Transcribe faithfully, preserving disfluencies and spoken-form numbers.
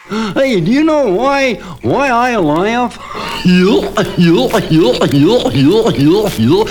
Hey, do you know why why I laugh? You, you, you, you, you, you, you.